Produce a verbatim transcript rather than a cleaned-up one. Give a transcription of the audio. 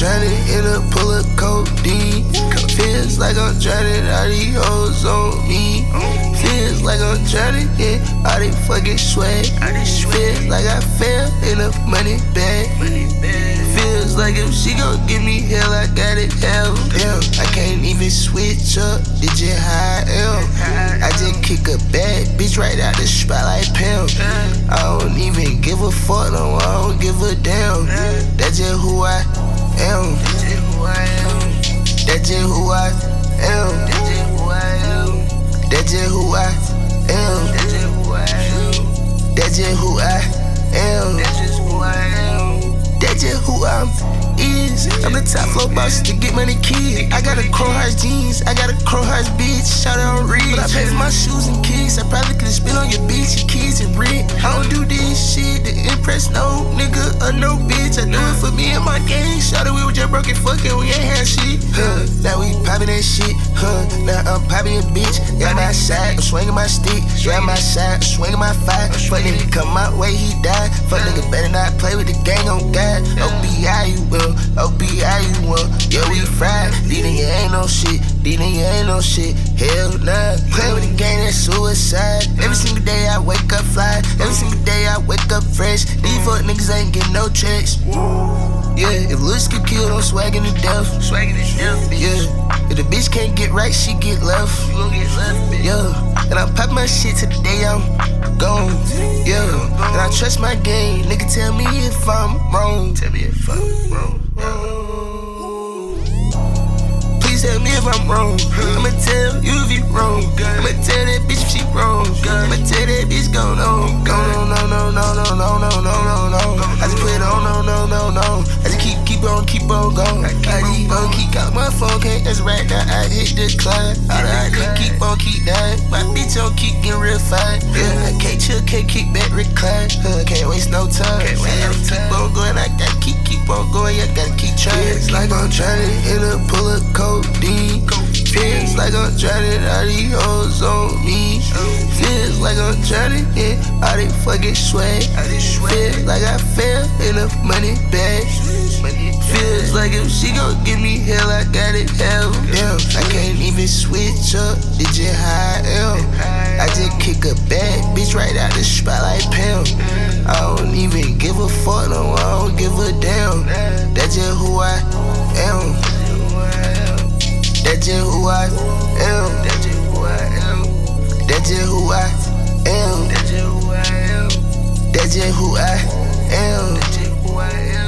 drowning in a pool of codeine. Feels like I'm drowning, all these hoes on me. Feels like I'm drowning in all they fucking swag. Feels like I fell in a money bag. Feels like if she gon' give me hell, I got it hell. Damn, I can't even switch up, digit how I am. I just kick a bad bitch right out the spotlight pimp. I don't even give a fuck, no, I don't give a damn. That's just who I am. That's just who I am. That's just who I am. That's just who I am. That's just who I am. That's just who I am. That's just who I am. That's just who I am. That's just who I'm is. I'm the top floor boss to get money kid. I got a Crow Hearts jeans, I got a Crow Hearts bitch. Shout out on Reed. But I pay for my shoes and kicks. I probably could've spent on your bitch, your kids and rent. I don't do this shit to impress no nigga or no bitch. I do it for me and my gang. Shout out, we were just broken fucking, we ain't had shit. Huh, now we poppin' that shit. Huh, now I'm poppin' a bitch. Got my side, I'm swinging my stick. Got my side, I'm swinging my fire. Fuck nigga come my way, he died. Fuck nigga better not play with the gang on God. O B I you will, O B I you will. Yeah, we fried. These niggas ain't no shit. These niggas ain't no shit. Hell nah. Play with the gang, that's suicide. Every single day I wake up fly. Every single day I wake up fresh. These fuck niggas ain't getting no checks. Yeah, if looks get killed, I'm swagging to death. Swagging to death, bitch. Yeah, if the bitch can't get right, she get left. You gon' get left, bitch. Yeah, and I pop my shit till the day I'm gone. Yeah, and I trust my game. Nigga, tell me if I'm wrong. Tell me if I'm wrong. Please tell me if I'm wrong. I'ma tell you if you wrong. I'ma tell that bitch if she wrong. I'ma tell that bitch go on. Go on, no, no, no, no, no, no, no, no, no. I just put it on, no, no, no, no. I just keep, keep on, keep on going. I keep on, keep out my phone, can't that's right now. I hit decline. I just keep on, keep dying. My bitch on keep getting real fine. Yeah, I can't chill, can't kick back, recline. Uh, can't waste no time. Can't waste no time. Keep on going, I gotta keep, keep on going. I gotta keep trying. It's like I'm drowning in a pool of codeine. Feels like I'm drowning, all these hoes on me. Feels like I'm drowning in all they fucking swag. Feels like I fell in a money bag. Feels like if she gon' give me hell, I got it hell. Damn, I can't even switch up, digit how I am. I just kick a bad bitch right out the spotlight pimp. I don't even give a fuck, no, I don't give a damn. That's just who I am. That's just who I am. That's just who I am. That's just who I am. That's just who I am. That's just who I am. That's just who I am.